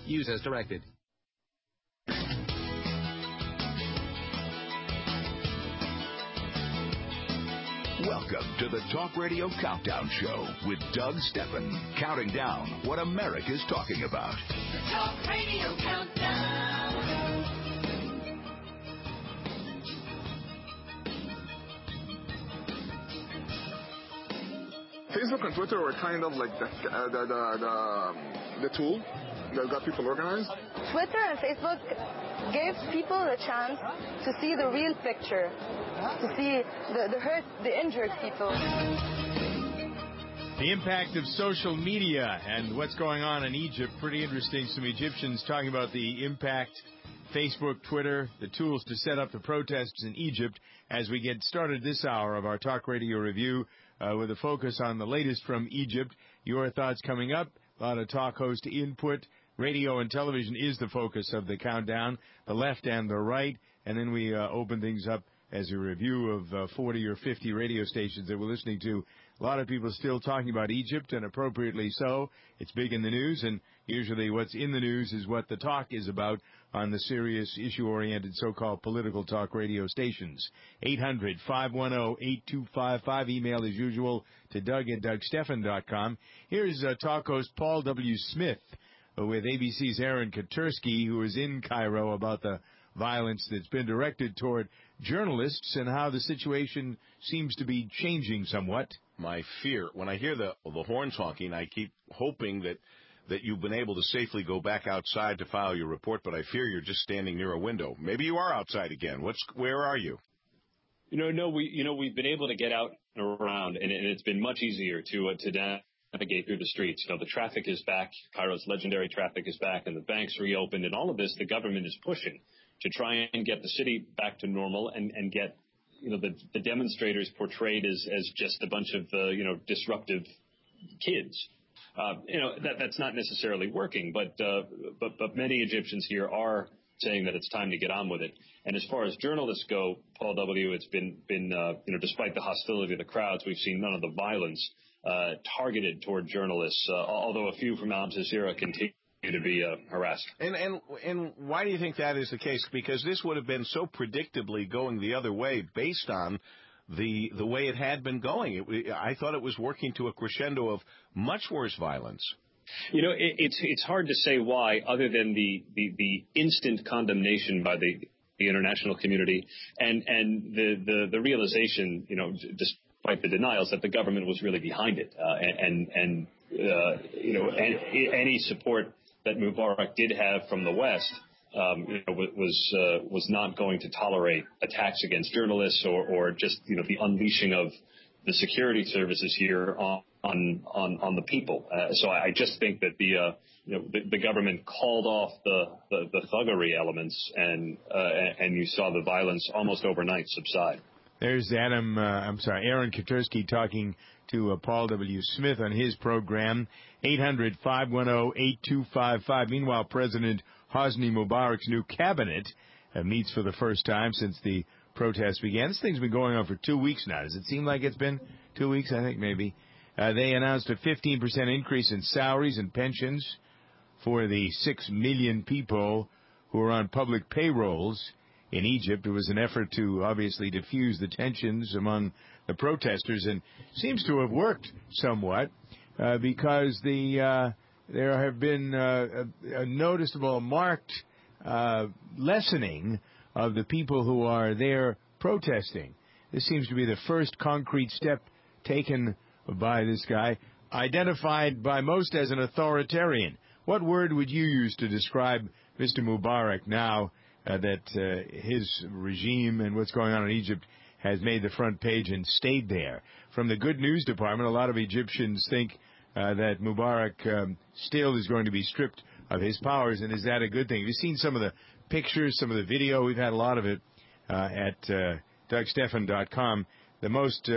Use as directed. Welcome to the Talk Radio Countdown Show with Doug Stephan, counting down what America's talking about. The Talk Radio Countdown. Facebook and Twitter were kind of like the tool that got people organized. Twitter and Facebook gave people the chance to see the real picture, to see the hurt, the injured people. The impact of social media and what's going on in Egypt. Pretty interesting. Some Egyptians talking about the impact, Facebook, Twitter, the tools to set up the protests in Egypt as we get started this hour of our Talk Radio Review with a focus on the latest from Egypt. Your thoughts coming up. A lot of talk host input. Radio and television is the focus of the countdown, the left and the right. And then we open things up as a review of 40 or 50 radio stations that we're listening to. A lot of people still talking about Egypt, and appropriately so. It's big in the news, and usually what's in the news is what the talk is about on the serious, issue-oriented so-called political talk radio stations. 800-510-8255. Email, as usual, to Doug@DougStephan.com. Here's talk host Paul W. Smith with ABC's Aaron Katersky, who is in Cairo, about the violence that's been directed toward journalists and how the situation seems to be changing somewhat. My fear, when I hear the horn honking, I keep hoping that you've been able to safely go back outside to file your report, but I fear you're just standing near a window. Maybe you are outside again. Where are you? No, we've been able to get out and around, and it's been much easier to navigate through the streets. The traffic is back. Cairo's legendary traffic is back, and the banks reopened, and all of this the government is pushing to try and get the city back to normal and get the demonstrators portrayed as just a bunch of disruptive kids. That's not necessarily working, but many Egyptians here are saying that it's time to get on with it. And as far as journalists go, Paul W., it's been despite the hostility of the crowds, we've seen none of the violence targeted toward journalists, although a few from Al Jazeera continue to be harassed. And why do you think that is the case? Because this would have been so predictably going the other way based on the way it had been going. I thought it was working to a crescendo of much worse violence. It's hard to say why, other than the instant condemnation by the international community and the realization, despite the denials, that the government was really behind it, and any support that Mubarak did have from the West was not going to tolerate attacks against journalists or just the unleashing of the security services here on the people. So I just think that the government called off the thuggery elements, and you saw the violence almost overnight subside. There's Aaron Katersky talking to Paul W. Smith on his program, 800-510-8255. Meanwhile, President Hosni Mubarak's new cabinet meets for the first time since the protests began. This thing's been going on for 2 weeks now. Does it seem like it's been 2 weeks? I think maybe. They announced a 15% increase in salaries and pensions for the 6 million people who are on public payrolls in Egypt. It was an effort to obviously diffuse the tensions among the protesters, and seems to have worked somewhat because there have been a noticeable, marked lessening of the people who are there protesting. This seems to be the first concrete step taken by this guy, identified by most as an authoritarian. What word would you use to describe Mr. Mubarak now that his regime and what's going on in Egypt has made the front page and stayed there? From the Good News Department, a lot of Egyptians think that Mubarak still is going to be stripped of his powers, and is that a good thing? Have you seen some of the pictures, some of the video? We've had a lot of it at DougStephan.com. The most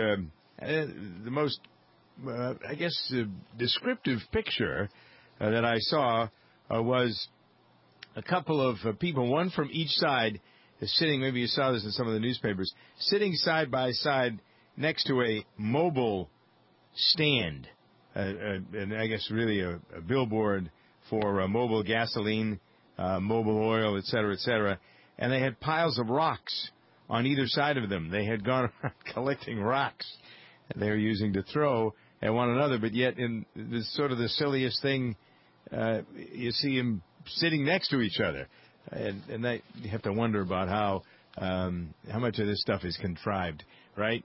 descriptive picture that I saw was a couple of people, one from each side, sitting, maybe you saw this in some of the newspapers, sitting side by side next to a mobile stand, and I guess really a billboard for mobile gasoline, mobile oil, et cetera, and they had piles of rocks on either side of them. They had gone around collecting rocks they were using to throw at one another, but yet in this sort of the silliest thing, you see them sitting next to each other, and that, you have to wonder about how much of this stuff is contrived, right?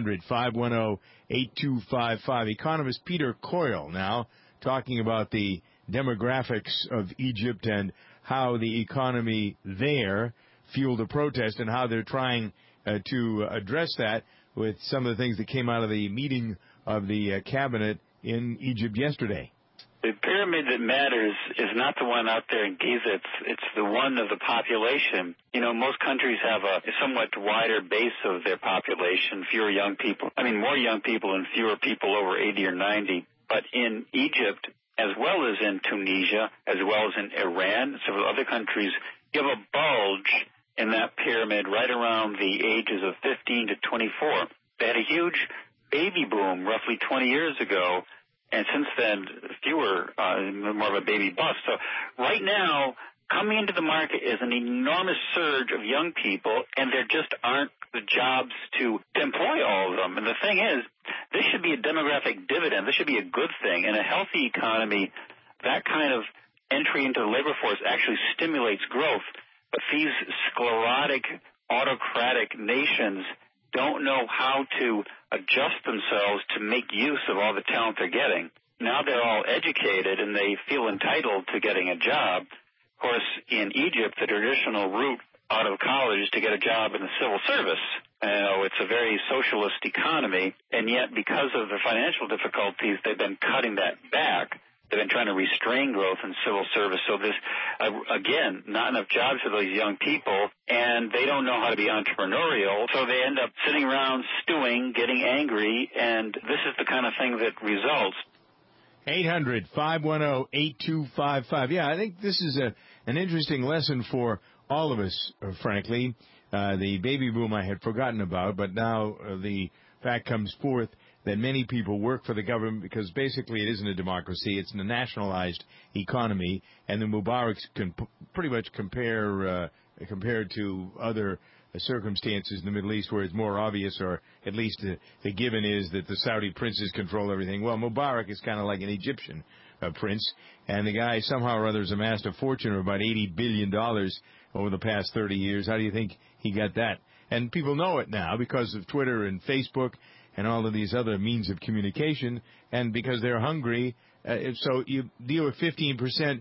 800-510-8255. Economist Peter Coyle now talking about the demographics of Egypt and how the economy there fueled a protest and how they're trying to address that with some of the things that came out of the meeting of the cabinet in Egypt yesterday. The pyramid that matters is not the one out there in Giza. It's the one of the population. You know, most countries have a somewhat wider base of their population, fewer young people. I mean, more young people and fewer people over 80 or 90. But in Egypt, as well as in Tunisia, as well as in Iran, several other countries, you have a bulge in that pyramid right around the ages of 15 to 24. They had a huge baby boom roughly 20 years ago, and since then, fewer, more of a baby bust. So right now, coming into the market is an enormous surge of young people, and there just aren't the jobs to employ all of them. And the thing is, this should be a demographic dividend. This should be a good thing. In a healthy economy, that kind of entry into the labor force actually stimulates growth. But these sclerotic, autocratic nations don't know how to adjust themselves to make use of all the talent they're getting. Now they're all educated and they feel entitled to getting a job. Of course, in Egypt, the traditional route out of college is to get a job in the civil service. It's a very socialist economy, and yet because of the financial difficulties, they've been cutting that back. They've been trying to restrain growth in civil service. So this, again, not enough jobs for those young people, and they don't know how to be entrepreneurial. So they end up sitting around stewing, getting angry, and this is the kind of thing that results. 800-510-8255. Yeah, I think this is an interesting lesson for all of us, frankly. The baby boom I had forgotten about, but now the fact comes forth that many people work for the government because basically it isn't a democracy. It's a nationalized economy, and the Mubaraks can pretty much compared to other circumstances in the Middle East where it's more obvious, or at least the given is that the Saudi princes control everything. Well, Mubarak is kind of like an Egyptian prince, and the guy somehow or other has amassed a fortune of about $80 billion over the past 30 years. How do you think he got that? And people know it now because of Twitter and Facebook and all of these other means of communication, and because they're hungry. So you deal with 15%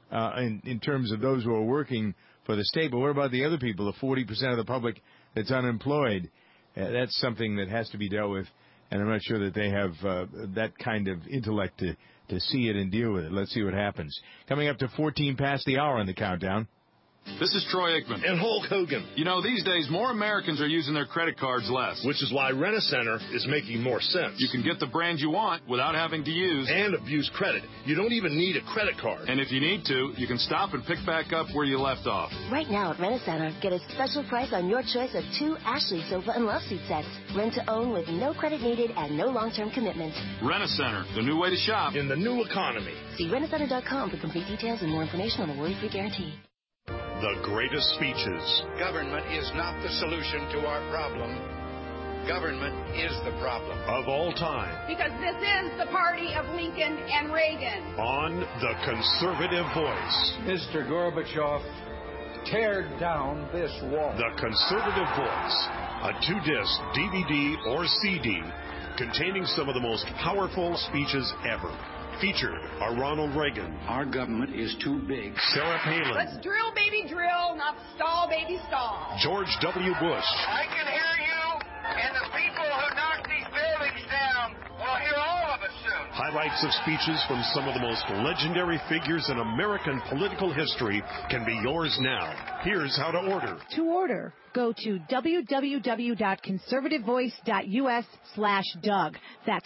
in terms of those who are working for the state, but what about the other people, the 40% of the public that's unemployed? That's something that has to be dealt with, and I'm not sure that they have that kind of intellect to see it and deal with it. Let's see what happens. Coming up to 14 past the hour on the countdown. This is Troy Aikman. And Hulk Hogan. You know, these days, more Americans are using their credit cards less. Which is why Rent-A-Center is making more sense. You can get the brand you want without having to use and abuse credit. You don't even need a credit card. And if you need to, you can stop and pick back up where you left off. Right now at Rent-A-Center, get a special price on your choice of 2 Ashley sofa and love seat sets. Rent to own with no credit needed and no long-term commitment. Rent-A-Center, the new way to shop in the new economy. See rentacenter.com for complete details and more information on the worry-free guarantee. The greatest speeches. Government is not the solution to our problem. Government is the problem. Of all time. Because this is the party of Lincoln and Reagan. On The Conservative Voice. Mr. Gorbachev, tear down this wall. The Conservative Voice. A 2-disc DVD or CD containing some of the most powerful speeches ever. Featured are Ronald Reagan. Our government is too big. Sarah Palin. Let's drill, baby, drill, not stall, baby, stall. George W. Bush. I can hear you, and the people who knock these buildings down will hear all of us soon. Highlights of speeches from some of the most legendary figures in American political history can be yours now. Here's how to order. To order, go to www.conservativevoice.us/Doug. That's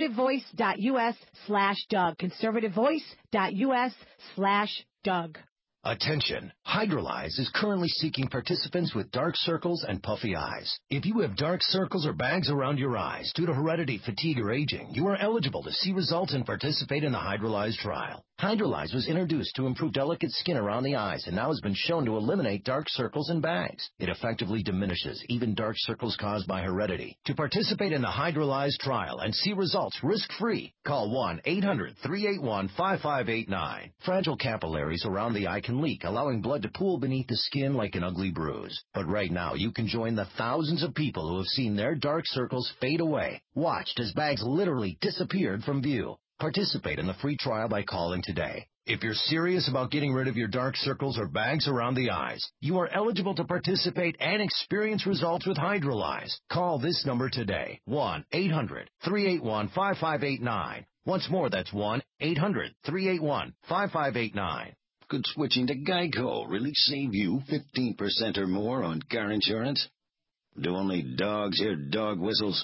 conservativevoice.us/Doug. Conservativevoice.us/Doug. Attention! Hydrolyze is currently seeking participants with dark circles and puffy eyes. If you have dark circles or bags around your eyes due to heredity, fatigue, or aging, you are eligible to see results and participate in the Hydrolyze trial. Hydrolyze was introduced to improve delicate skin around the eyes and now has been shown to eliminate dark circles and bags. It effectively diminishes even dark circles caused by heredity. To participate in the Hydrolyze trial and see results risk-free, call 1-800-381-5589. Fragile capillaries around the eye can leak, allowing blood to pool beneath the skin like an ugly bruise. But right now, you can join the thousands of people who have seen their dark circles fade away, watched as bags literally disappeared from view. Participate in the free trial by calling today. If you're serious about getting rid of your dark circles or bags around the eyes, you are eligible to participate and experience results with Hydrolyze. Call this number today, 1-800-381-5589. Once more, that's 1-800-381-5589. Could switching to Geico really save you 15% or more on car insurance? Do only dogs hear dog whistles?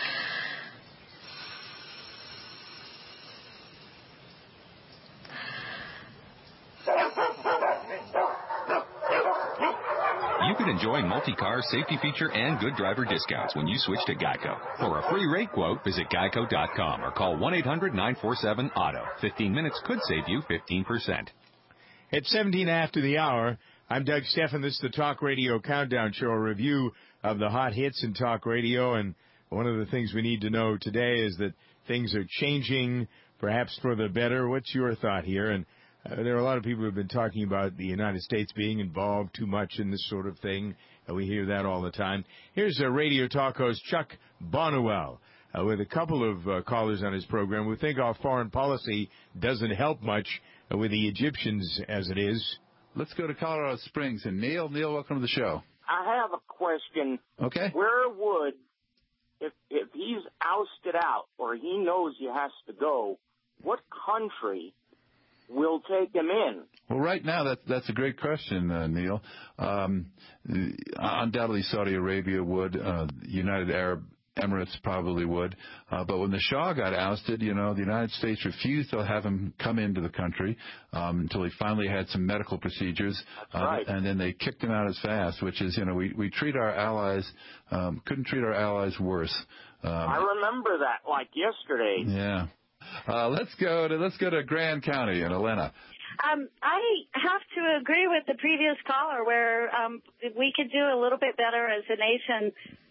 You can enjoy multi-car safety feature and good driver discounts when you switch to Geico. For a free rate quote, visit geico.com or call 1-800-947-AUTO. 15 minutes could save you 15%. It's 17 after the hour. I'm Doug Stephan. This is the Talk Radio Countdown Show, a review of the hot hits in talk radio. And one of the things we need to know today is that things are changing, perhaps for the better. What's your thought here? And there are a lot of people who have been talking about the United States being involved too much in this sort of thing. We hear that all the time. Here's radio talk host Chuck Bonwell with a couple of callers on his program who think our foreign policy doesn't help much with the Egyptians as it is. Let's go to Colorado Springs. And Neil, welcome to the show. I have a question. Okay. Where would, if he's ousted out or he knows he has to go, what country will take him in? Well, right now, that's a great question, Neil. Undoubtedly, Saudi Arabia would. United Arab Emirates probably would. But when the Shah got ousted, the United States refused to have him come into the country until he finally had some medical procedures. Right. And then they kicked him out as fast, which is, we treat our allies, couldn't treat our allies worse. I remember that like yesterday. Yeah. Let's go to Grand County and Elena. I have to agree with the previous caller where we could do a little bit better as a nation.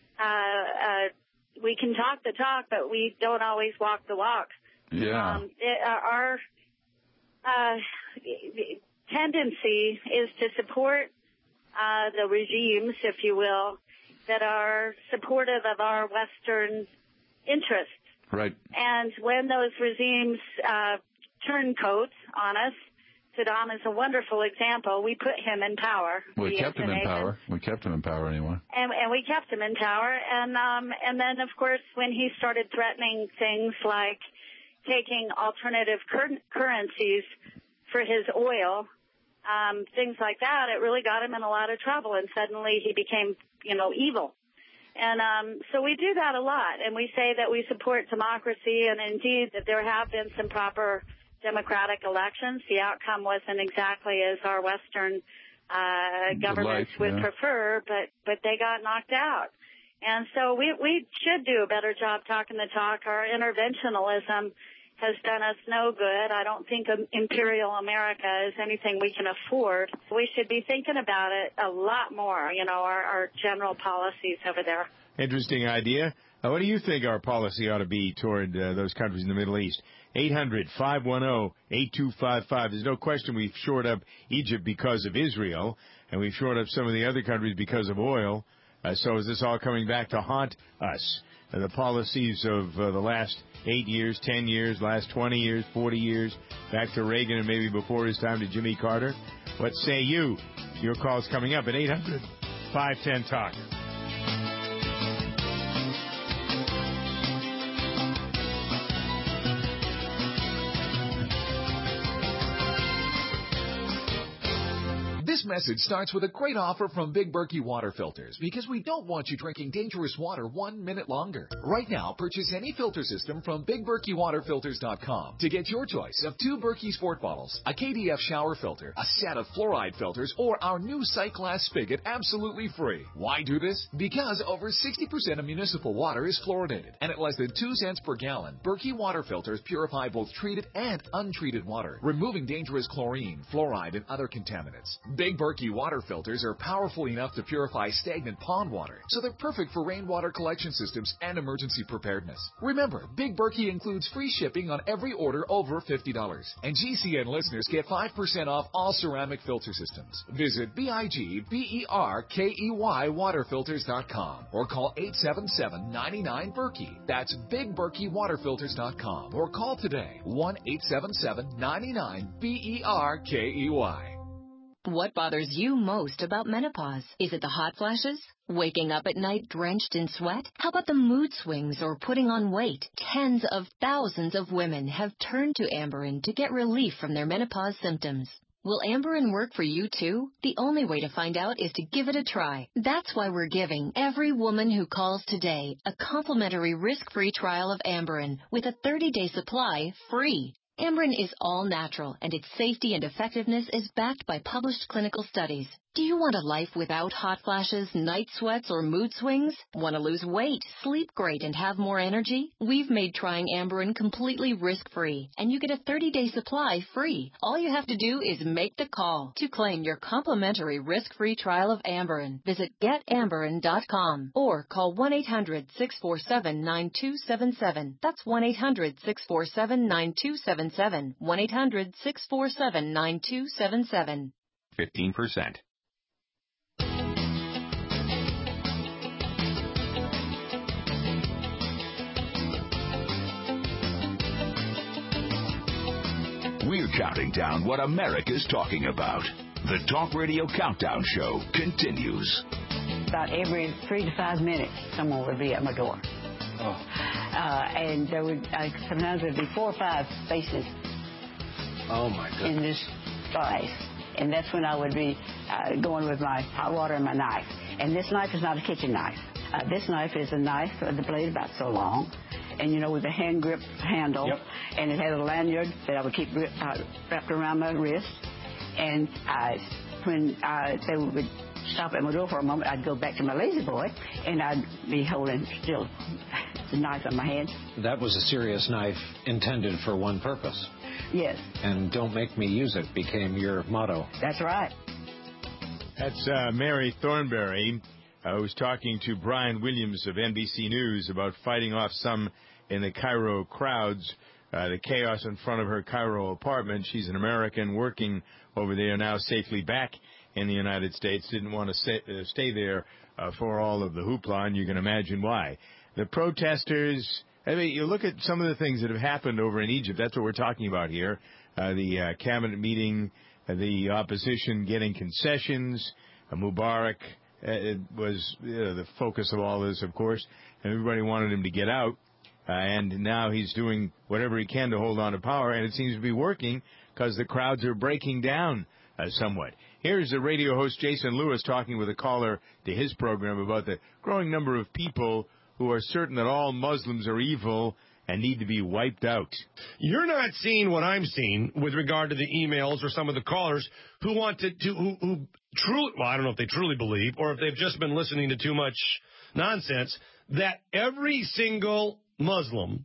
We can talk the talk, but we don't always walk the walk. Yeah. Our tendency is to support the regimes, if you will, that are supportive of our Western interests. Right. And when those regimes turn coats on us, Saddam is a wonderful example. We put him in power. We kept him in power. We kept him in power anyway. And we kept him in power. And then, of course, when he started threatening things like taking alternative currencies for his oil, things like that, it really got him in a lot of trouble. And suddenly he became, evil. And so we do that a lot. And we say that we support democracy and, indeed, that there have been some proper democratic elections. The outcome wasn't exactly as our Western governments would prefer, but they got knocked out. And so we should do a better job talking the talk. Our interventionalism has done us no good. I don't think imperial America is anything we can afford. We should be thinking about it a lot more, our general policies over there. Interesting idea. What do you think our policy ought to be toward those countries in the Middle East? 800-510-8255. There's no question we've shored up Egypt because of Israel, and we've shored up some of the other countries because of oil. So is this all coming back to haunt us? The policies of the last 8 years, 10 years, last 20 years, 40 years, back to Reagan and maybe before his time to Jimmy Carter. What say you? Your call's coming up at 800-510-TALK. This message starts with a great offer from Big Berkey Water Filters because we don't want you drinking dangerous water 1 minute longer. Right now, purchase any filter system from BigBerkeyWaterFilters.com to get your choice of 2 Berkey Sport bottles, a KDF shower filter, a set of fluoride filters, or our new sight glass spigot absolutely free. Why do this? Because over 60% of municipal water is fluoridated, and at less than 2 cents per gallon, Berkey Water Filters purify both treated and untreated water, removing dangerous chlorine, fluoride, and other contaminants. Big Berkey Water Filters are powerful enough to purify stagnant pond water, so they're perfect for rainwater collection systems and emergency preparedness. Remember, Big Berkey includes free shipping on every order over $50, and GCN listeners get 5% off all ceramic filter systems. Visit BIGBERKEY waterfilters.com or call 877-99-BERKEY. That's BigBerkeyWaterFilters.com or call today 1-877-99-BERKEY. What bothers you most about menopause? Is it the hot flashes? Waking up at night drenched in sweat? How about the mood swings or putting on weight? Tens of thousands of women have turned to Amberen to get relief from their menopause symptoms. Will Amberen work for you too? The only way to find out is to give it a try. That's why we're giving every woman who calls today a complimentary risk-free trial of Amberen with a 30-day supply free. Amberen is all natural, and its safety and effectiveness is backed by published clinical studies. Do you want a life without hot flashes, night sweats, or mood swings? Want to lose weight, sleep great, and have more energy? We've made trying Amberen completely risk-free, and you get a 30-day supply free. All you have to do is make the call to claim your complimentary risk-free trial of Amberen. Visit GetAmberen.com or call 1-800-647-9277. That's 1-800-647-9277. 1-800-647-9277. 15%. We're counting down what America's talking about. The Talk Radio Countdown Show continues. About every 3 to 5 minutes, someone would be at my door. And there would sometimes there'd be 4 or 5 faces. Oh my goodness! In this place, and that's when I would be going with my hot water and my knife. And this knife is not a kitchen knife. This knife is a knife with the blade about so long, and with a hand grip handle, and it had a lanyard that I would keep wrapped around my wrist. And when they would stop at my door for a moment, I'd go back to my lazy boy, and I'd be holding still the knife in my hand. That was a serious knife intended for one purpose. Yes. And don't make me use it became your motto. That's right. That's Mary Thornberry, who's talking to Brian Williams of NBC News about fighting off some in the Cairo crowds, the chaos in front of her Cairo apartment. She's an American working over there now, safely back in the United States. Didn't want to stay there for all of the hoopla, and you can imagine why. The protesters, I mean, you look at some of the things that have happened over in Egypt. That's what we're talking about here. The cabinet meeting, the opposition getting concessions, Mubarak was the focus of all this, of course. Everybody wanted him to get out, and now he's doing whatever he can to hold on to power, and it seems to be working because the crowds are breaking down somewhat. Here's the radio host Jason Lewis talking with a caller to his program about the growing number of people who are certain that all Muslims are evil and need to be wiped out. You're not seeing what I'm seeing with regard to the emails or some of the callers who want who truly, well, I don't know if they truly believe or if they've just been listening to too much nonsense, that every single Muslim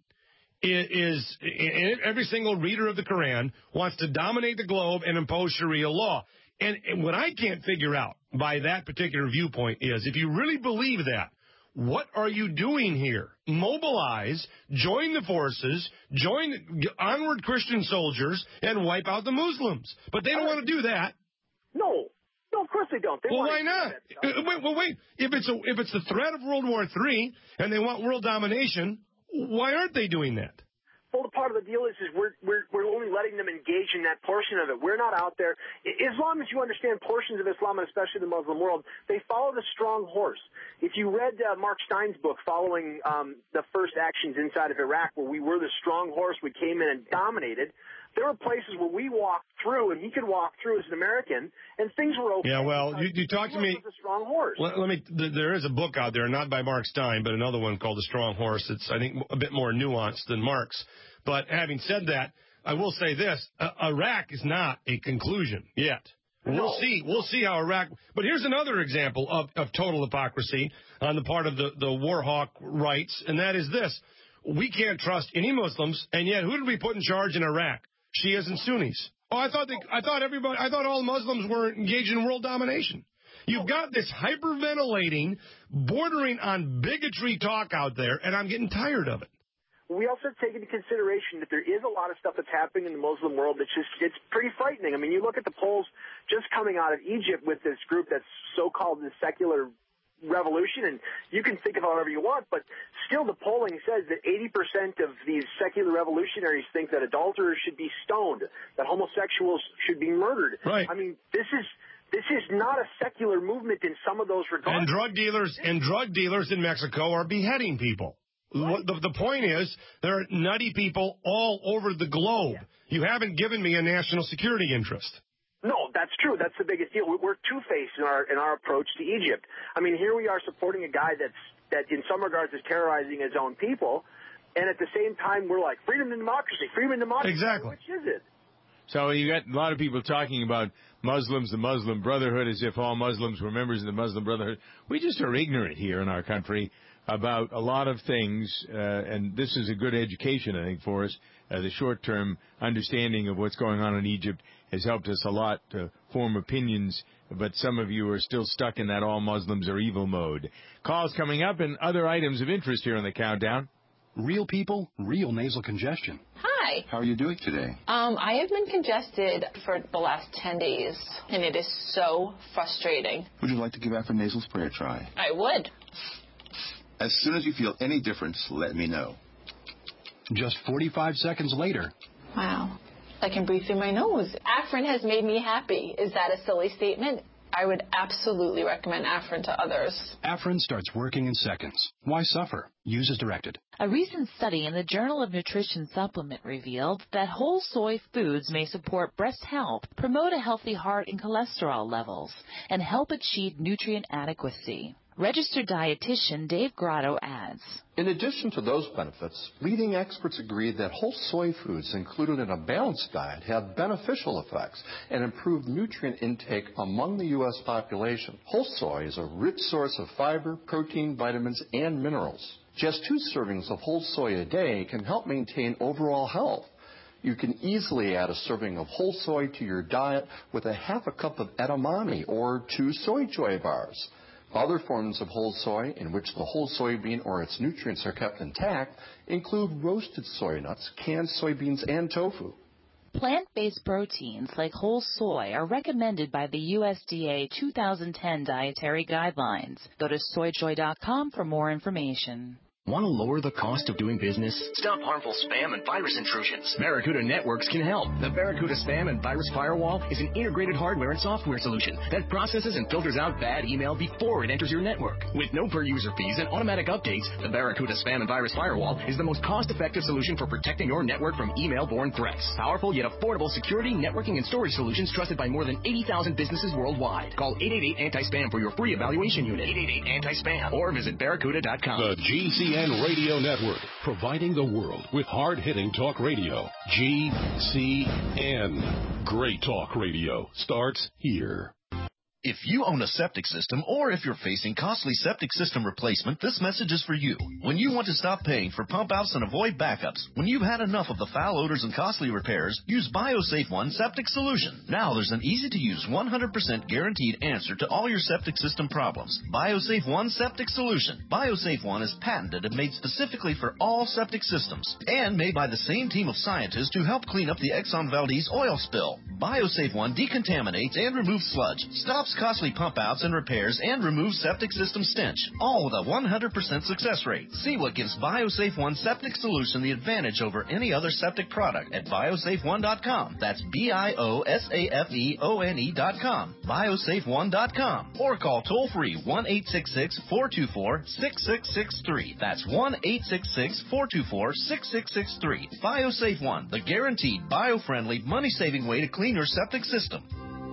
is every single reader of the Quran wants to dominate the globe and impose Sharia law. And what I can't figure out by that particular viewpoint is, if you really believe that, what are you doing here? Mobilize, join the forces, join onward Christian soldiers, and wipe out the Muslims. But they don't want to do that. No, of course they don't. Well, why not? Wait. If it's the threat of World War III and they want world domination, why aren't they doing that? Well, part of the deal is we're only letting them engage in that portion of it. We're not out there. Islam, as you understand, portions of Islam, and especially the Muslim world, they follow the strong horse. If you read Mark Stein's book, following the first actions inside of Iraq, where we were the strong horse, we came in and dominated, There were places where we walked through, and he could walk through as an American, and things were okay. Yeah, well, you talked to me. Was a strong horse. There is a book out there, not by Mark Stein, but another one called The Strong Horse. It's, I think, a bit more nuanced than Mark's. But having said that, I will say this: Iraq is not a conclusion yet. No. We'll see how Iraq. But here's another example of total hypocrisy on the part of the war hawk rights, and that is this: we can't trust any Muslims, and yet who did we put in charge in Iraq? Shias and Sunnis. Oh, I thought all Muslims were engaged in world domination. You've got this hyperventilating, bordering on bigotry talk out there, and I'm getting tired of it. We also take into consideration that there is a lot of stuff that's happening in the Muslim world that's it's pretty frightening. I mean, you look at the polls just coming out of Egypt with this group that's so-called the secular revolution, and you can think of however you want, but still the polling says that 80% of these secular revolutionaries think that adulterers should be stoned, that homosexuals should be murdered. Right. I mean, this is not a secular movement in some of those regards. And drug dealers in Mexico are beheading people. Right. The point is, there are nutty people all over the globe. Yeah. You haven't given me a national security interest. No, that's true. That's the biggest deal. We're two-faced in our approach to Egypt. I mean, here we are supporting a guy that in some regards is terrorizing his own people, and at the same time we're like freedom and democracy, freedom and democracy. Exactly. Which is it? So you got a lot of people talking about Muslims, the Muslim Brotherhood, as if all Muslims were members of the Muslim Brotherhood. We just are ignorant here in our country about a lot of things, and this is a good education, I think, for us. The short-term understanding of what's going on in Egypt has helped us a lot to form opinions, but some of you are still stuck in that all Muslims are evil mode. Calls coming up and other items of interest here on the countdown. Real people, real nasal congestion. Hi. How are you doing today? I have been congested for the last 10 days, and it is so frustrating. Would you like to give Afrin nasal spray a try? I would. As soon as you feel any difference, let me know. Just 45 seconds later. Wow. I can breathe through my nose. Afrin has made me happy. Is that a silly statement? I would absolutely recommend Afrin to others. Afrin starts working in seconds. Why suffer? Use as directed. A recent study in the Journal of Nutrition Supplement revealed that whole soy foods may support breast health, promote a healthy heart and cholesterol levels, and help achieve nutrient adequacy. Registered dietitian Dave Grotto adds, in addition to those benefits, leading experts agree that whole soy foods included in a balanced diet have beneficial effects and improved nutrient intake among the U.S. population. Whole soy is a rich source of fiber, protein, vitamins, and minerals. Just 2 servings of whole soy a day can help maintain overall health. You can easily add a serving of whole soy to your diet with a half a cup of edamame or 2 soy joy bars. Other forms of whole soy in which the whole soybean or its nutrients are kept intact include roasted soy nuts, canned soybeans, and tofu. Plant-based proteins like whole soy are recommended by the USDA 2010 Dietary Guidelines. Go to soyjoy.com for more information. Want to lower the cost of doing business? Stop harmful spam and virus intrusions. Barracuda Networks can help. The Barracuda Spam and Virus Firewall is an integrated hardware and software solution that processes and filters out bad email before it enters your network. With no per-user fees and automatic updates, the Barracuda Spam and Virus Firewall is the most cost-effective solution for protecting your network from email-borne threats. Powerful yet affordable security, networking, and storage solutions trusted by more than 80,000 businesses worldwide. Call 888-ANTI-SPAM for your free evaluation unit. 888-ANTI-SPAM or visit barracuda.com. The GCN Radio Network, providing the world with hard-hitting talk radio. GCN. Great talk radio starts here. If you own a septic system or if you're facing costly septic system replacement, this message is for you. When you want to stop paying for pump outs and avoid backups, when you've had enough of the foul odors and costly repairs, use BioSafe One Septic Solution. Now there's an easy-to-use 100% guaranteed answer to all your septic system problems. BioSafe One Septic Solution. BioSafe One is patented and made specifically for all septic systems and made by the same team of scientists who helped clean up the Exxon Valdez oil spill. BioSafe One decontaminates and removes sludge, stops costly pump outs and repairs, and removes septic system stench, all with a 100% success rate. See what gives BioSafe One septic solution the advantage over any other septic product at biosafeone.com. That's BIOSAFEONE.com. BioSafeOne.com. Or call toll free 1-866-424-6663. That's 1-866-424-6663. BioSafe One, the guaranteed bio-friendly, money-saving way to clean your septic system.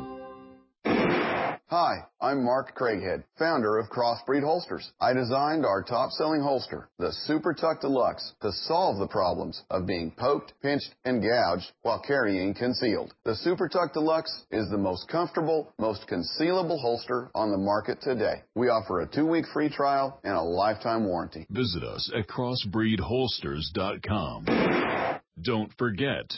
Hi, I'm Mark Craighead, founder of Crossbreed Holsters. I designed our top-selling holster, the Super Tuck Deluxe, to solve the problems of being poked, pinched, and gouged while carrying concealed. The Super Tuck Deluxe is the most comfortable, most concealable holster on the market today. We offer a 2-week free trial and a lifetime warranty. Visit us at crossbreedholsters.com. Don't forget,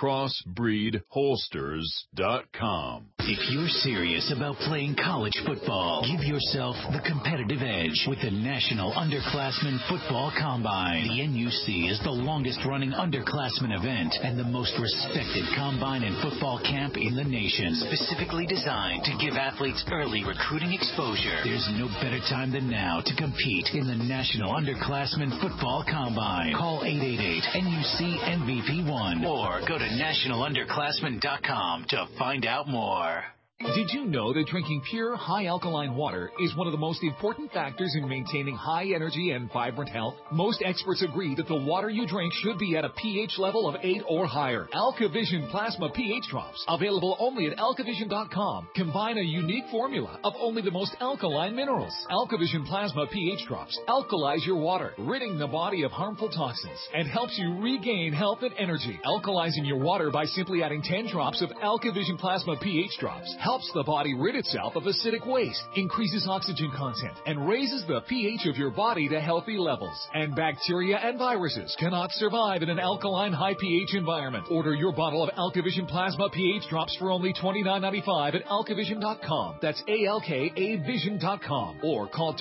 crossbreedholsters.com. If you're serious about playing college football, give yourself the competitive edge with the National Underclassmen Football Combine. The NUC is the longest-running underclassmen event and the most respected combine and football camp in the nation. Specifically designed to give athletes early recruiting exposure. There's no better time than now to compete in the National Underclassmen Football Combine. Call 888-NUC-MVP1 or go to nationalunderclassmen.com to find out more. Did you know that drinking pure, high alkaline water is one of the most important factors in maintaining high energy and vibrant health? Most experts agree that the water you drink should be at a pH level of 8 or higher. AlkaVision Plasma pH Drops, available only at alkavision.com, combine a unique formula of only the most alkaline minerals. AlkaVision Plasma pH Drops alkalize your water, ridding the body of harmful toxins, and helps you regain health and energy. Alkalizing your water by simply adding 10 drops of AlkaVision Plasma pH Drops helps the body rid itself of acidic waste, increases oxygen content, and raises the pH of your body to healthy levels. And bacteria and viruses cannot survive in an alkaline high pH environment. Order your bottle of AlkaVision Plasma pH Drops for only $29.95 at alkavision.com. That's ALKAvision.com. Or call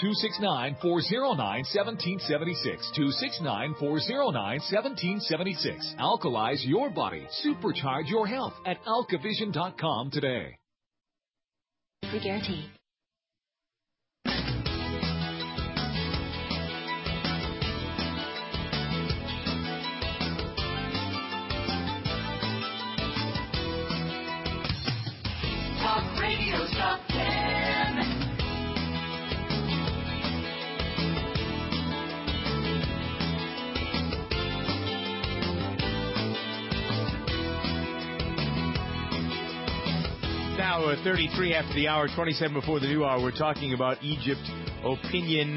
269-409-1776. 269-409-1776. Alkalize your body. Supercharge your health at alkavision.com today. Free guarantee. Talk Radio Top 10. Now, 33 after the hour, 27 before the new hour, we're talking about Egypt, opinion,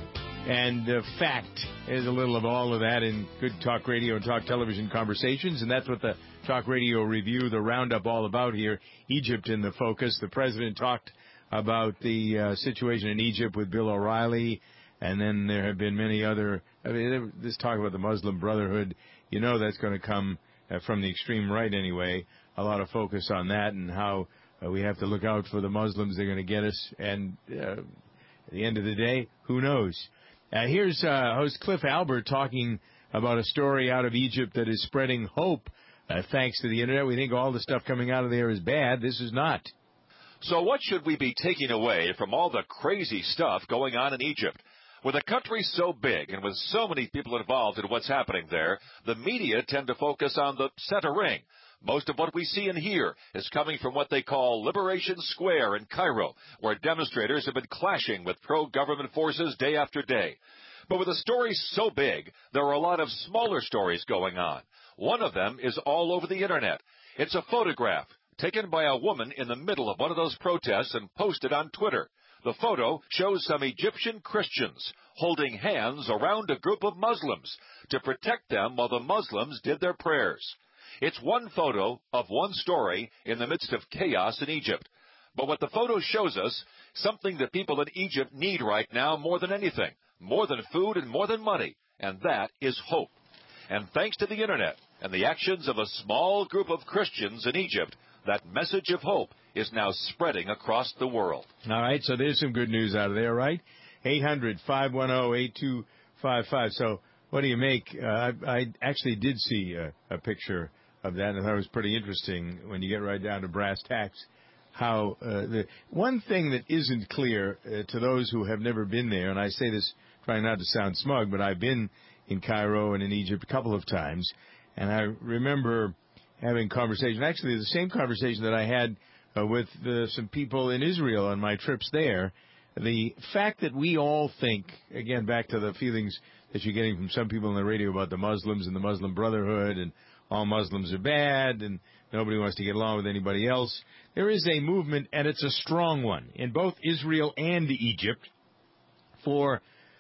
and fact. There's a little of all of that in good talk radio and talk television conversations, and that's what the Talk Radio Review, the roundup, all about here. Egypt in the focus. The president talked about the situation in Egypt with Bill O'Reilly, and then there have been many other. This talk about the Muslim Brotherhood, you know that's going to come from the extreme right anyway. A lot of focus on that and how we have to look out for the Muslims. They're going to get us. And at the end of the day, who knows? Here's host Cliff Albert talking about a story out of Egypt that is spreading hope thanks to the Internet. We think all the stuff coming out of there is bad. This is not. So what should we be taking away from all the crazy stuff going on in Egypt? With a country so big and with so many people involved in what's happening there, the media tend to focus on the center ring. Most of what we see and hear is coming from what they call Liberation Square in Cairo, where demonstrators have been clashing with pro-government forces day after day. But with a story so big, there are a lot of smaller stories going on. One of them is all over the Internet. It's a photograph taken by a woman in the middle of one of those protests and posted on Twitter. The photo shows some Egyptian Christians holding hands around a group of Muslims to protect them while the Muslims did their prayers. It's one photo of one story in the midst of chaos in Egypt. But what the photo shows us, something that people in Egypt need right now more than anything, more than food and more than money, and that is hope. And thanks to the Internet and the actions of a small group of Christians in Egypt, that message of hope is now spreading across the world. All right, so there's some good news out of there, right? 800-510-8255. So what do you make? I actually did see a picture of that, and I thought it was pretty interesting when you get right down to brass tacks. How the one thing that isn't clear to those who have never been there, and I say this trying not to sound smug, but I've been in Cairo and in Egypt a couple of times, and I remember having conversation, actually the same conversation that I had with some people in Israel on my trips there. The fact that we all think, again, back to the feelings that you're getting from some people on the radio about the Muslims and the Muslim Brotherhood and all Muslims are bad and nobody wants to get along with anybody else. There is a movement, and it's a strong one, in both Israel and Egypt for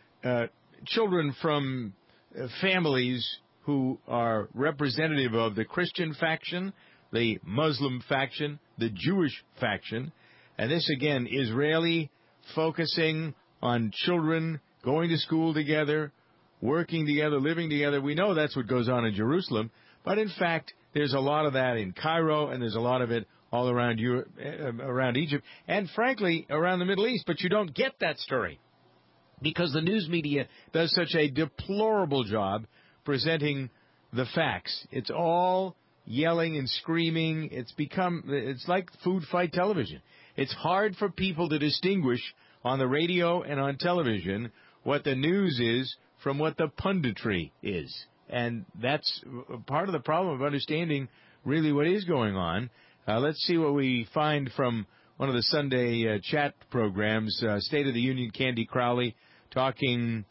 children from families who are representative of the Christian faction, the Muslim faction, the Jewish faction. And this, again, Israeli focusing on children going to school together, working together, living together. We know that's what goes on in Jerusalem. But, in fact, there's a lot of that in Cairo, and there's a lot of it all around Europe, around Egypt, and, frankly, around the Middle East. But you don't get that story because the news media does such a deplorable job presenting the facts. It's all yelling and screaming. It's like food fight television. It's hard for people to distinguish on the radio and on television what the news is from what the punditry is. And that's part of the problem of understanding really what is going on. Let's see what we find from one of the Sunday chat programs. State of the Union, Candy Crowley, talking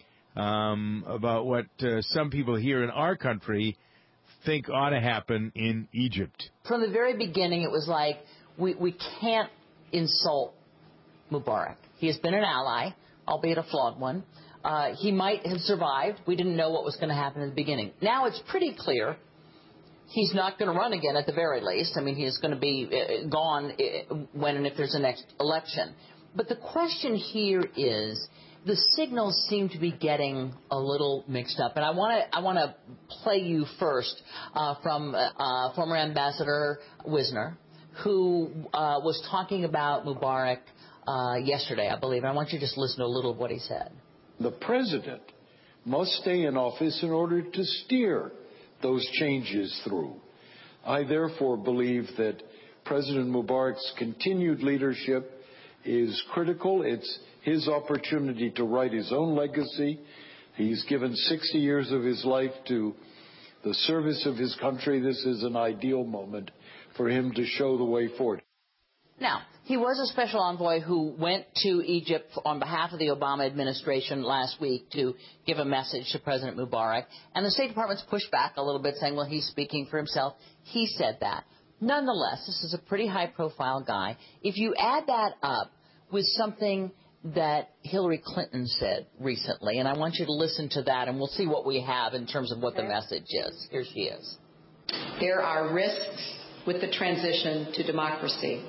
about what some people here in our country think ought to happen in Egypt. From the very beginning, it was like, we can't insult Mubarak. He has been an ally, albeit a flawed one. He might have survived. We didn't know what was going to happen in the beginning. Now it's pretty clear he's not going to run again at the very least. I mean, he is going to be gone when and if there's a next election. But the question here is, the signals seem to be getting a little mixed up. And I want to play you first from former Ambassador Wisner, who was talking about Mubarak yesterday, I believe. I want you to just listen to a little of what he said. The president must stay in office in order to steer those changes through. I therefore believe that President Mubarak's continued leadership is critical. It's his opportunity to write his own legacy. He's given 60 years of his life to the service of his country. This is an ideal moment for him to show the way forward. Now, he was a special envoy who went to Egypt on behalf of the Obama administration last week to give a message to President Mubarak. And the State Department's pushed back a little bit, saying, well, he's speaking for himself. He said that. Nonetheless, this is a pretty high-profile guy. If you add that up with something that Hillary Clinton said recently, and I want you to listen to that, and we'll see what we have in terms of what the message is. Here she is. There are risks with the transition to democracy.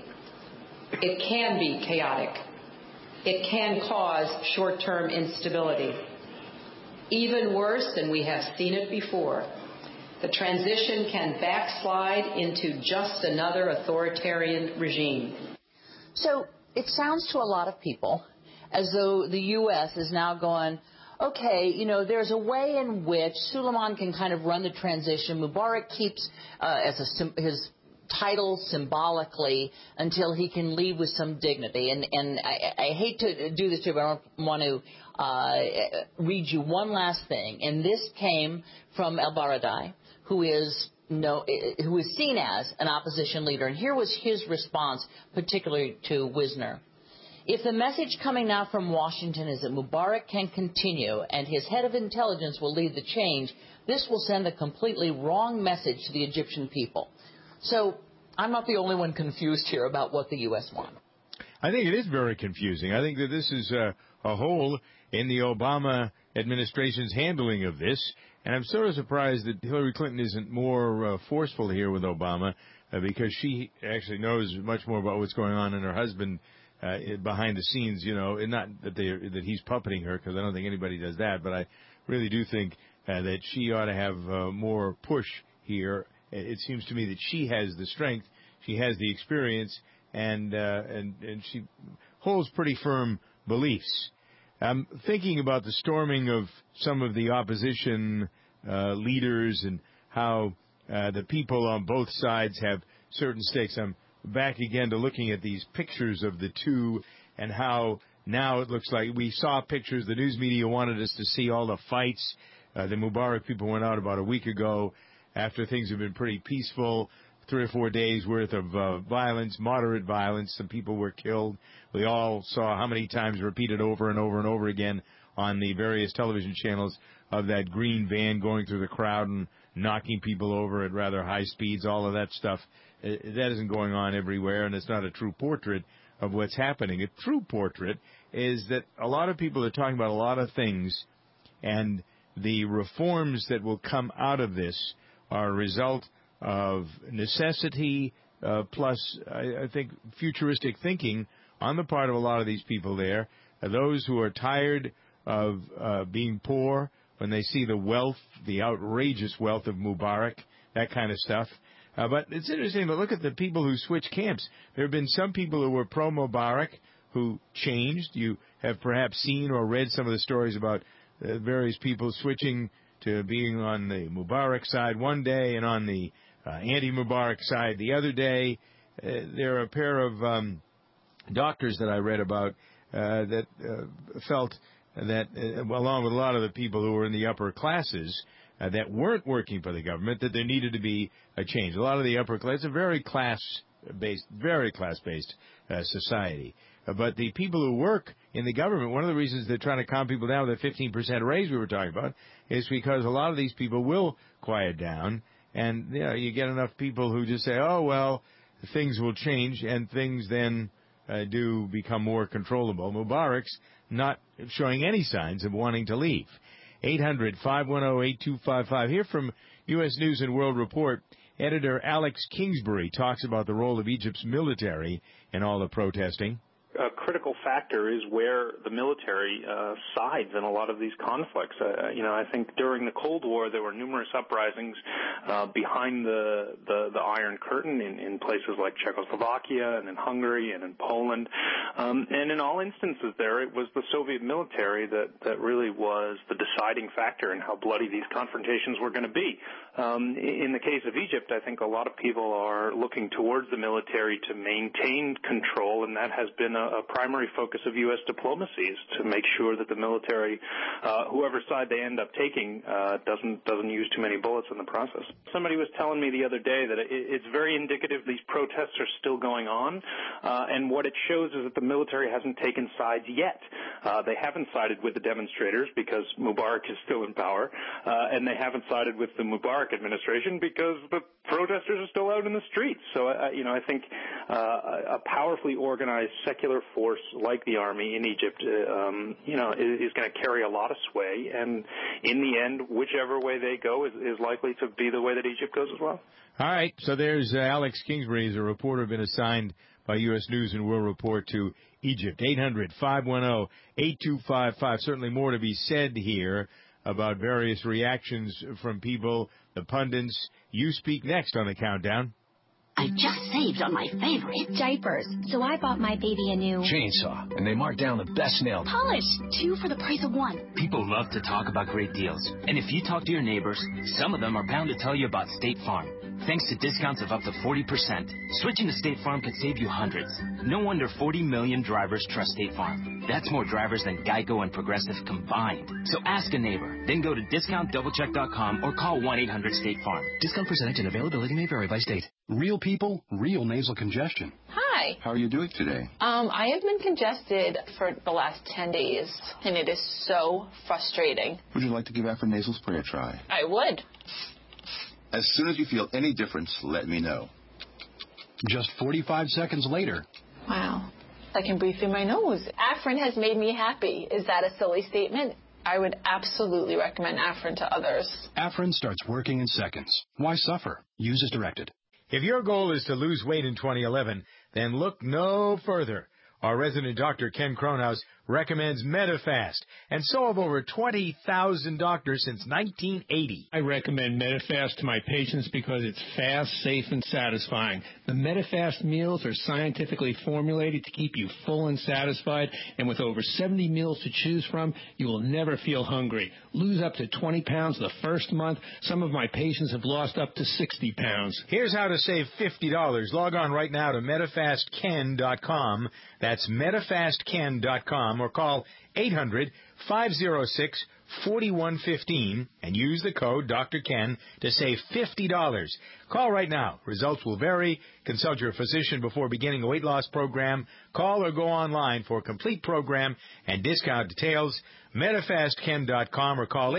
It can be chaotic. It can cause short-term instability. Even worse, and we have seen it before, the transition can backslide into just another authoritarian regime. So it sounds to a lot of people as though the U.S. is now going, okay, you know, there's a way in which Suleiman can kind of run the transition. Mubarak keeps his title symbolically until he can leave with some dignity. And I hate to do this to you, but I want to read you one last thing. And this came from El Baradei, who is seen as an opposition leader. And here was his response, particularly to Wisner. If the message coming now from Washington is that Mubarak can continue and his head of intelligence will lead the change, this will send a completely wrong message to the Egyptian people. So I'm not the only one confused here about what the U.S. wants. I think it is very confusing. I think that this is a hole in the Obama administration's handling of this. And I'm sort of surprised that Hillary Clinton isn't more forceful here with Obama because she actually knows much more about what's going on in her husband behind the scenes, you know, and not that he's puppeting her, because I don't think anybody does that. But I really do think that she ought to have more push here. It seems to me that she has the strength, she has the experience, and she holds pretty firm beliefs. I'm thinking about the storming of some of the opposition leaders and how the people on both sides have certain stakes. I'm back again to looking at these pictures of the two and how now it looks like we saw pictures. The news media wanted us to see all the fights. The Mubarak people went out about a week ago after things have been pretty peaceful. 3 or 4 days worth of violence, moderate violence. Some people were killed. We all saw how many times repeated over and over and over again on the various television channels of that green van going through the crowd and knocking people over at rather high speeds, all of that stuff. That isn't going on everywhere, and it's not a true portrait of what's happening. A true portrait is that a lot of people are talking about a lot of things, and the reforms that will come out of this are a result of necessity plus, I think, futuristic thinking on the part of a lot of these people there. Those who are tired of being poor when they see the wealth, the outrageous wealth of Mubarak, that kind of stuff. But it's interesting to look at the people who switch camps. There have been some people who were pro-Mubarak who changed. You have perhaps seen or read some of the stories about various people switching to being on the Mubarak side one day and on the anti-Mubarak side the other day. There are a pair of doctors that I read about that felt that, along with a lot of the people who were in the upper classes that weren't working for the government, that there needed to be a change. A lot of the upper class, it's a very class-based society. But the people who work in the government, one of the reasons they're trying to calm people down with a 15% raise we were talking about is because a lot of these people will quiet down. And, you know, you get enough people who just say, oh, well, things will change, and things then do become more controllable. Mubarak's not showing any signs of wanting to leave. 800-510-8255. Here from U.S. News and World Report, editor Alex Kingsbury talks about the role of Egypt's military in all the protesting. A critical factor is where the military sides in a lot of these conflicts. I think during the Cold War there were numerous uprisings behind the Iron Curtain in places like Czechoslovakia and in Hungary and in Poland. And in all instances there, it was the Soviet military that really was the deciding factor in how bloody these confrontations were going to be. In the case of Egypt, I think a lot of people are looking towards the military to maintain control, and that has been a primary focus of U.S. diplomacy, is to make sure that the military, whoever side they end up taking, doesn't use too many bullets in the process. Somebody was telling me the other day that it's very indicative these protests are still going on, and what it shows is that the military hasn't taken sides yet. They haven't sided with the demonstrators because Mubarak is still in power, and they haven't sided with the Mubarak administration because the protesters are still out in the streets. So, I think a powerfully organized secular force like the army in Egypt, is going to carry a lot of sway. And in the end, whichever way they go is likely to be the way that Egypt goes as well. All right. So there's Alex Kingsbury. He's a reporter been assigned by U.S. News and World Report to Egypt. 800-510-8255. Certainly more to be said here about various reactions from people, the pundits. You speak next on the countdown. I just saved on my favorite. Diapers. So I bought my baby a new chainsaw, and they marked down the best nail polish. 2 for the price of 1. People love to talk about great deals. And if you talk to your neighbors, some of them are bound to tell you about State Farm. Thanks to discounts of up to 40%. Switching to State Farm could save you hundreds. No wonder 40 million drivers trust State Farm. That's more drivers than Geico and Progressive combined. So ask a neighbor. Then go to discountdoublecheck.com or call 1-800-STATE-FARM. Discount percentage and availability may vary by state. Real people, real nasal congestion. Hi. How are you doing today? I have been congested for the last 10 days, and it is so frustrating. Would you like to give Afrin Nasal Spray a try? I would. As soon as you feel any difference, let me know. Just 45 seconds later. Wow. I can breathe through my nose. Afrin has made me happy. Is that a silly statement? I would absolutely recommend Afrin to others. Afrin starts working in seconds. Why suffer? Use as directed. If your goal is to lose weight in 2011, then look no further. Our resident doctor, Ken Kronhaus, recommends Medifast, and so have over 20,000 doctors since 1980. I recommend Medifast to my patients because it's fast, safe, and satisfying. The Medifast meals are scientifically formulated to keep you full and satisfied, and with over 70 meals to choose from, you will never feel hungry. Lose up to 20 pounds the first month. Some of my patients have lost up to 60 pounds. Here's how to save $50. Log on right now to MedifastKen.com. That's MedifastKen.com, or call 800-506-4115 and use the code Dr. Ken to save $50. Call right now. Results will vary. Consult your physician before beginning a weight loss program. Call or go online for a complete program and discount details. MedifastKen.com or call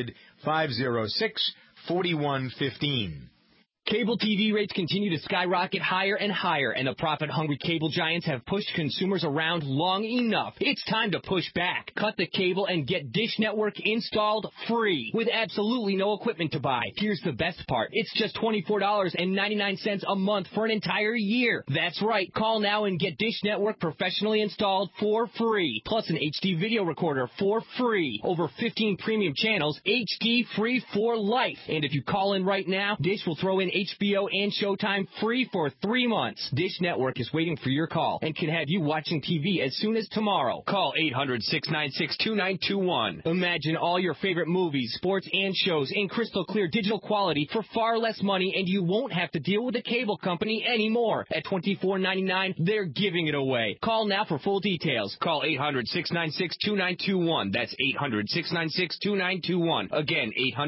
800-506-4115. Cable TV rates continue to skyrocket higher and higher, and the profit-hungry cable giants have pushed consumers around long enough. It's time to push back. Cut the cable and get Dish Network installed free with absolutely no equipment to buy. Here's the best part. It's just $24.99 a month for an entire year. That's right. Call now and get Dish Network professionally installed for free, plus an HD video recorder for free. Over 15 premium channels, HD free for life. And if you call in right now, Dish will throw in HBO and Showtime free for 3 months. Dish Network is waiting for your call and can have you watching TV as soon as tomorrow. Call 800-696-2921. Imagine all your favorite movies, sports, and shows in crystal clear digital quality for far less money, and you won't have to deal with a cable company anymore. At $24.99, they're giving it away. Call now for full details. Call 800-696-2921. That's 800-696-2921. Again,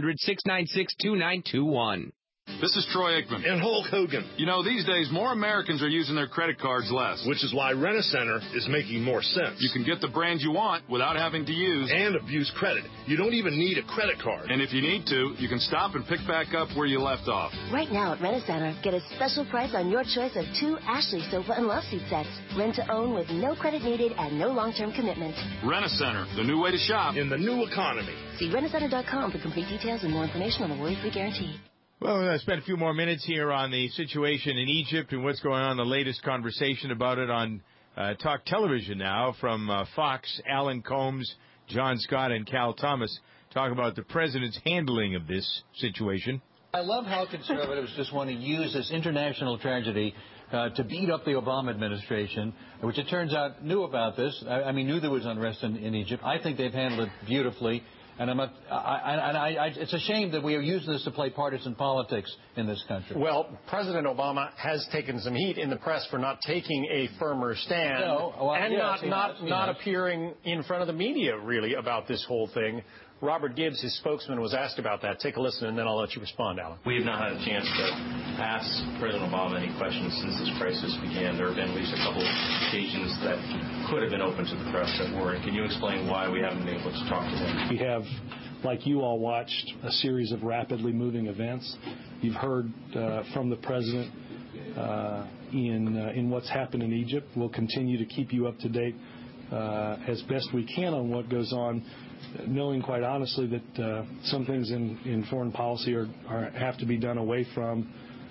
800-696-2921. This is Troy Aikman. And Hulk Hogan. You know, these days, more Americans are using their credit cards less. Which is why Rent-A-Center is making more sense. You can get the brands you want without having to use and abuse credit. You don't even need a credit card. And if you need to, you can stop and pick back up where you left off. Right now at Rent-A-Center, get a special price on your choice of 2 Ashley sofa and love seat sets. Rent to own with no credit needed and no long-term commitment. Rent-A-Center, the new way to shop in the new economy. See rentacenter.com for complete details and more information on the worry-free guarantee. Well, we're going to spend a few more minutes here on the situation in Egypt and what's going on, the latest conversation about it on Talk Television now from Fox. Alan Combs, John Scott, and Cal Thomas talk about the president's handling of this situation. I love how conservatives just want to use this international tragedy to beat up the Obama administration, which it turns out knew about this. I mean, knew there was unrest in Egypt. I think they've handled it beautifully. And it's a shame that we are using this to play partisan politics in this country. Well, President Obama has taken some heat in the press for not taking a firmer stand not appearing in front of the media, really, about this whole thing. Robert Gibbs, his spokesman, was asked about that. Take a listen, and then I'll let you respond, Alan. We have not had a chance to ask President Obama any questions since this crisis began. There have been at least a couple of occasions that could have been open to the press that weren't. Can you explain why we haven't been able to talk to him? We have, like you all, watched a series of rapidly moving events. You've heard from the president in what's happened in Egypt. We'll continue to keep you up to date as best we can on what goes on, knowing quite honestly that some things in foreign policy have to be done away from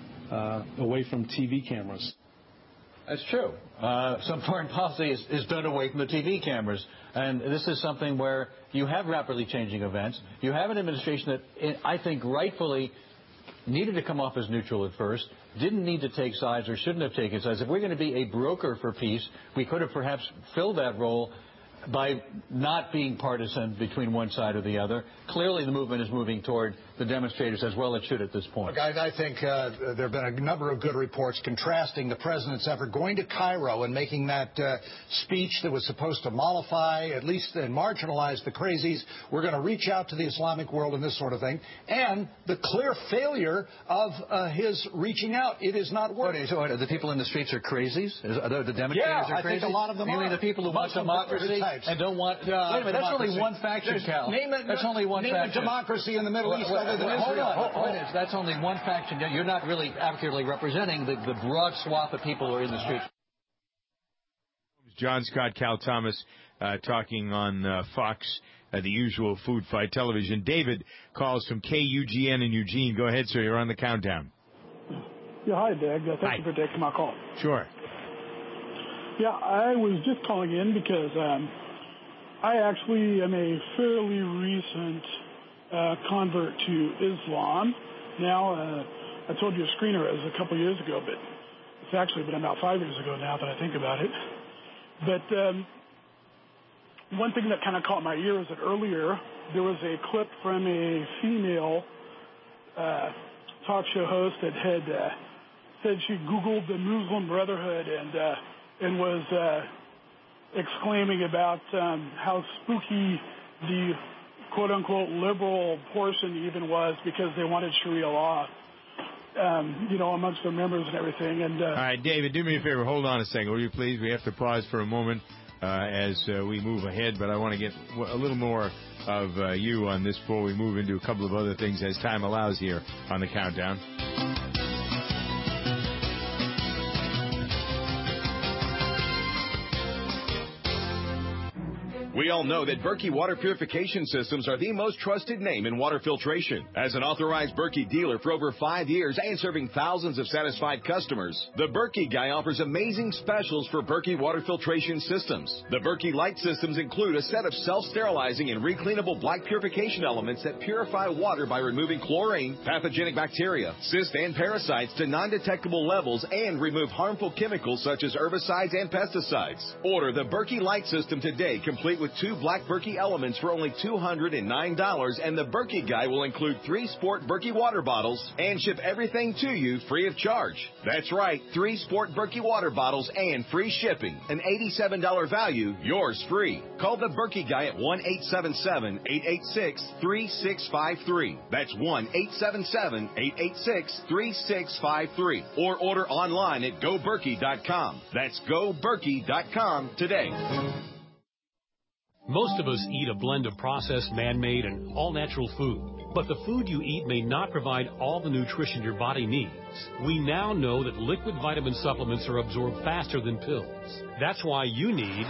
TV cameras. That's true. Some foreign policy is done away from the TV cameras. And this is something where you have rapidly changing events. You have an administration that I think rightfully needed to come off as neutral at first, didn't need to take sides or shouldn't have taken sides. If we're going to be a broker for peace, we could have perhaps filled that role by not being partisan between one side or the other. Clearly the movement is moving toward the demonstrators as well it should at this point. Look, I think there have been a number of good reports contrasting the president's effort going to Cairo and making that speech that was supposed to mollify, at least and marginalize the crazies. We're going to reach out to the Islamic world and this sort of thing. And the clear failure of his reaching out. It is not working. So the people in the streets are crazies? The demonstrators are crazy? I think a lot of them You mean the people who want democracy and don't want... Wait a minute, that's only one faction, Cal. That's only one faction. Democracy in the Middle East other than Israel. That's only one faction. You're not really accurately representing the broad swath of people who are in the streets. John Scott, Cal Thomas, talking on Fox, the usual food fight television. David calls from KUGN in Eugene. Go ahead, sir. You're on the countdown. Yeah, hi, Doug. Thank you for taking my call. Sure. Yeah, I was just calling in because I actually am a fairly recent convert to Islam. Now, I told you a screener was a couple years ago, but it's actually been about 5 years ago now that I think about it. But one thing that kind of caught my ear is that earlier there was a clip from a female talk show host that had said she Googled the Muslim Brotherhood and was exclaiming about how spooky the quote-unquote liberal portion even was because they wanted Sharia law, amongst their members and everything. And all right, David, do me a favor. Hold on a second, will you please? We have to pause for a moment as we move ahead, but I want to get a little more of you on this before we move into a couple of other things as time allows here on the countdown. We all know that Berkey water purification systems are the most trusted name in water filtration. As an authorized Berkey dealer for over 5 years and serving thousands of satisfied customers, the Berkey Guy offers amazing specials for Berkey water filtration systems. The Berkey Light systems include a set of self-sterilizing and recleanable black purification elements that purify water by removing chlorine, pathogenic bacteria, cysts, and parasites to non-detectable levels and remove harmful chemicals such as herbicides and pesticides. Order the Berkey Light system today, complete with 2 black Berkey elements for only $209, and the Berkey Guy will include 3 Sport Berkey water bottles and ship everything to you free of charge. That's right, 3 Sport Berkey water bottles and free shipping. An $87 value, yours free. Call the Berkey Guy at 1-877-886-3653. That's 1-877-886-3653. Or order online at GoBerkey.com. That's GoBerkey.com today. Most of us eat a blend of processed, man-made, and all-natural food. But the food you eat may not provide all the nutrition your body needs. We now know that liquid vitamin supplements are absorbed faster than pills. That's why you need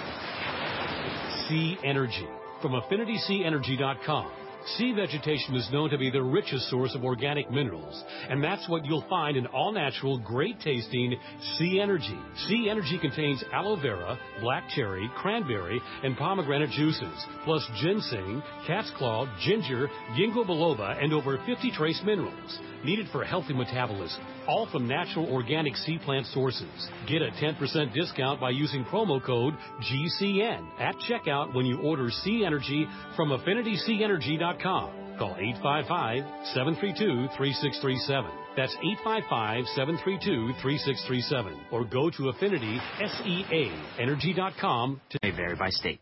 Sea Energy from AffinitySeaEnergy.com. Sea vegetation is known to be the richest source of organic minerals, and that's what you'll find in all-natural, great-tasting Sea Energy. Sea Energy contains aloe vera, black cherry, cranberry, and pomegranate juices, plus ginseng, cat's claw, ginger, ginkgo biloba, and over 50 trace minerals needed for a healthy metabolism, all from natural organic sea plant sources. Get a 10% discount by using promo code GCN at checkout when you order Sea Energy from AffinitySeaEnergy.com. Call 855-732-3637. That's 855-732-3637. Or go to AffinitySeaEnergy.com to vary by state.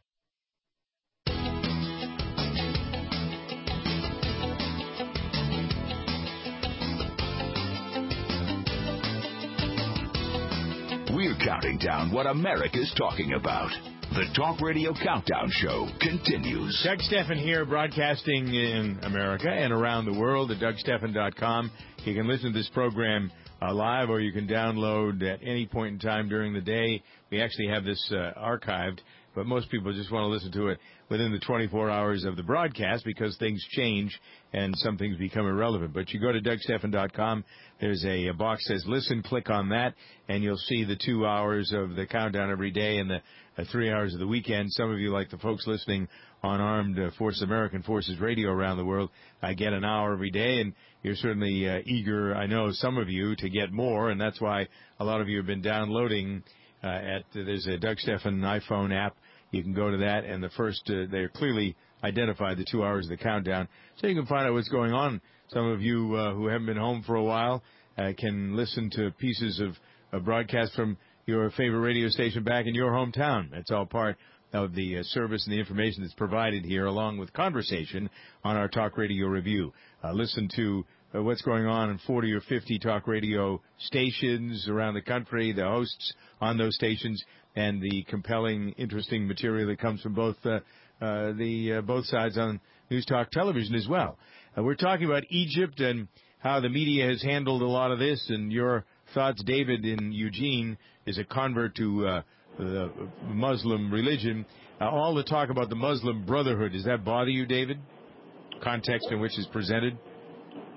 We're counting down what America's talking about. The Talk Radio Countdown Show continues. Doug Stephan here, broadcasting in America and around the world at DougStephan.com. You can listen to this program live, or you can download at any point in time during the day. We actually have this archived, but most people just want to listen to it within the 24 hours of the broadcast because things change and some things become irrelevant. But you go to DougStephan.com, there's a box that says listen, click on that, and you'll see the 2 hours of the countdown every day and the 3 hours of the weekend. Some of you, like the folks listening on Armed American Forces Radio around the world, I get an hour every day, and you're certainly eager, I know some of you, to get more, and that's why a lot of you have been downloading there's a Doug Stephan iPhone app. You can go to that, and the first, they're clearly identified the 2 hours of the countdown, so you can find out what's going on. Some of you who haven't been home for a while can listen to pieces of broadcast from your favorite radio station back in your hometown. That's all part of the service and the information that's provided here, along with conversation on our Talk Radio Review. Listen to what's going on in 40 or 50 talk radio stations around the country, the hosts on those stations, and the compelling, interesting material that comes from both both sides on News Talk Television as well. We're talking about Egypt and how the media has handled a lot of this, and your thoughts. David in Eugene is a convert to the Muslim religion. All the talk about the Muslim Brotherhood, does that bother you, David? Context in which it's presented?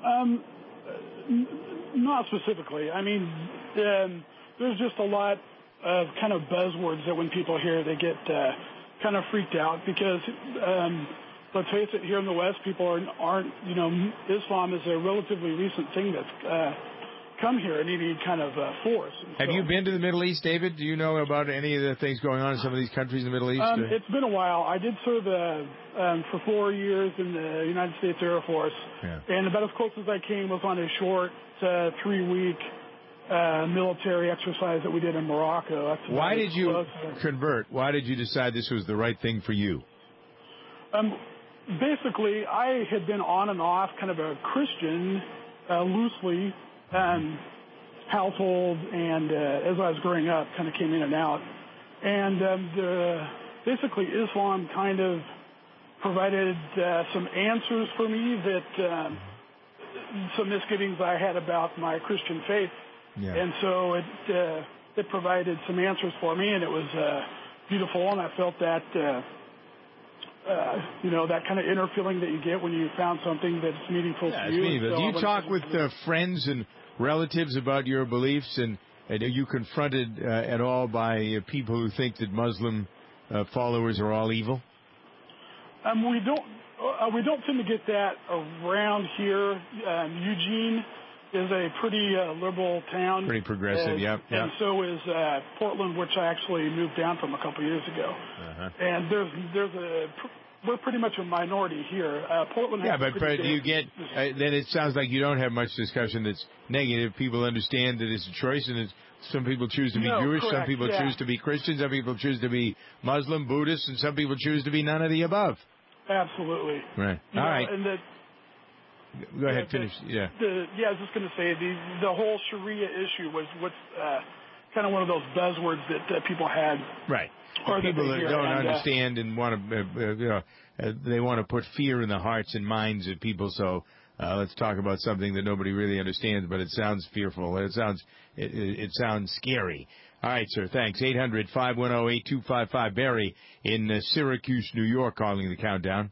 Not specifically. I mean, there's just a lot kind of buzzwords that when people hear, they get kind of freaked out because, let's face it, here in the West, people aren't, Islam is a relatively recent thing that's come here in any kind of force. Have you been to the Middle East, David? Do you know about any of the things going on in some of these countries in the Middle East? It's been a while. I did serve for 4 years in the United States Air Force, and about as close as I came was on a short 3-week military exercise that we did in Morocco. Why did you convert? Why did you decide this was the right thing for you? Basically, I had been on and off kind of a Christian, loosely, household, and as I was growing up, kind of came in and out. And basically, Islam kind of provided some answers for me that some misgivings I had about my Christian faith. Yeah. And so it provided some answers for me, and it was beautiful, and I felt that, that kind of inner feeling that you get when you found something that's meaningful to you. So do you talk with friends and relatives about your beliefs, and are you confronted at all by people who think that Muslim followers are all evil? We don't tend to get that around here. Eugene is a pretty liberal town. Pretty progressive, yep. And so is Portland, which I actually moved down from a couple years ago. Uh-huh. And we're pretty much a minority here. Portland has but do you get, then it sounds like you don't have much discussion that's negative. People understand that it's a choice, and some people choose to be Jewish, correct, some people choose to be Christian, some people choose to be Muslim, Buddhist, and some people choose to be none of the above. Absolutely. Right. All right. And go ahead, finish. I was just going to say the whole Sharia issue was what's kind of one of those buzzwords that people had. Right. People that don't understand and want to, they want to put fear in the hearts and minds of people. So let's talk about something that nobody really understands, but it sounds fearful. It sounds scary. All right, sir. Thanks. 800-510-8255. Barry in Syracuse, New York, calling the countdown.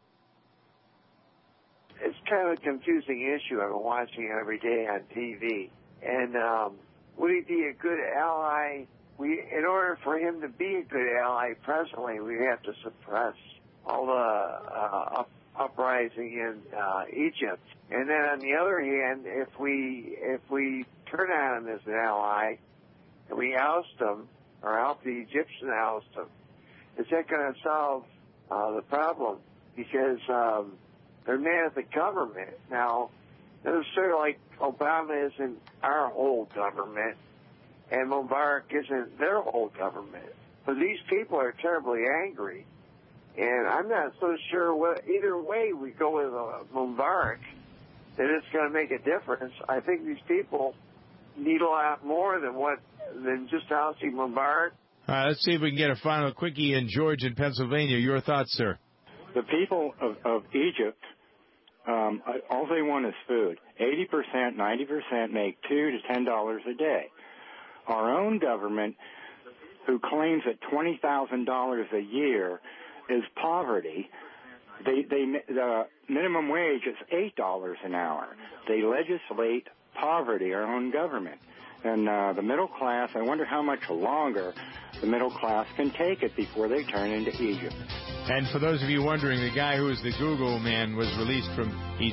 It's kind of a confusing issue. I've been watching it every day on TV. And would he be a good ally? In order for him to be a good ally presently, we have to suppress all the uprising in Egypt. And then on the other hand, if we turn on him as an ally and we oust him or help the Egyptians oust him, is that going to solve the problem? Because they're mad at the government. Now, they're sort of like Obama isn't our whole government, and Mubarak isn't their whole government. But these people are terribly angry, and I'm not so sure either way we go with Mubarak that it's going to make a difference. I think these people need a lot more than just ousting Mubarak. All right, let's see if we can get a final quickie in George in Pennsylvania. Your thoughts, sir? The people of Egypt, all they want is food. 80%, 90% make $2 to $10 a day. Our own government, who claims that $20,000 a year is poverty, the minimum wage is $8 an hour. They legislate poverty, our own government. And the middle class, I wonder how much longer the middle class can take it before they turn into Egypt. And for those of you wondering, the guy who was the Google man was released from Egypt.